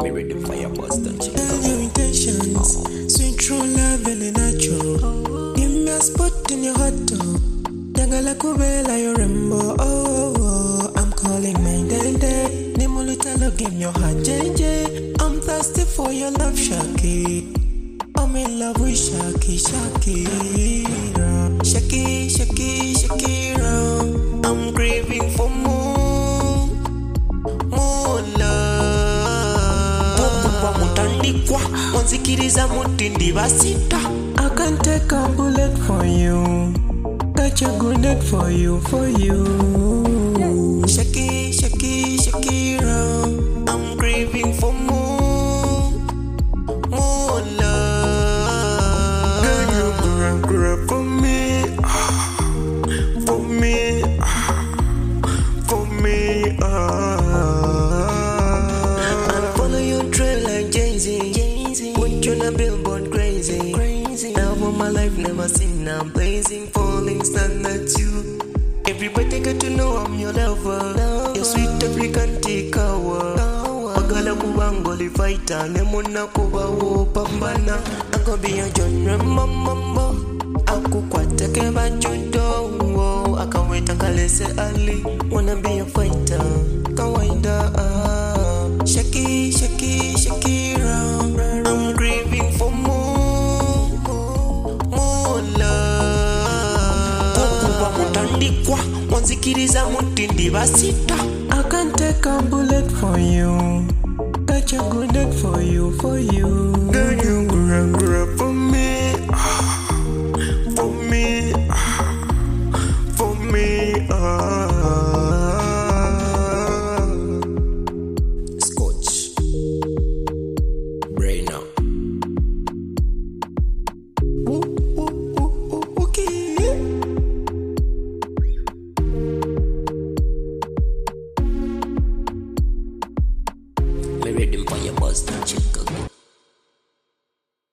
me ready for your bust and chicken. Tell your intentions, sweet true love very natural. Give me a spot in your hot tub. Nyangala kubela your rainbow. Oh, I'm calling my daddy. Nimulutalo give me your heart, JJ. I'm thirsty for your love, Shaki. I'm in love with Shaki, Shakira. Shaki, Shaki, Shakira. I'm craving for more love. Tokupa mutandikwa, wanzikiriza mutindi basita. I can take a bullet for you. Got your grenade for you, for you. Shaki, Shaki, Shakira. I'm craving for more love. Girl, you grab for me, for me, for me. I'll follow your trail like Jay-Z. Put you on a billboard crazy. Love of my life never seen. I'm blazing, falling, stand at you. Everybody got to know I'm your lover. Your sweet African takeover. Magala kubangoli fighter. Nemona kubawo pambana. I'm gonna be a genre mama. Akukwata keba judo. I can't wait until I say Ali. Wanna be a fighter. Kawaida. Shaki, Shaki, Shakira. I'm craving for more love. Tokupa mutandikwa, wanzikiriza mutindi basita. I can take a bullet for you. Got your grenade for you, for you. Girl, you grab for me, for me.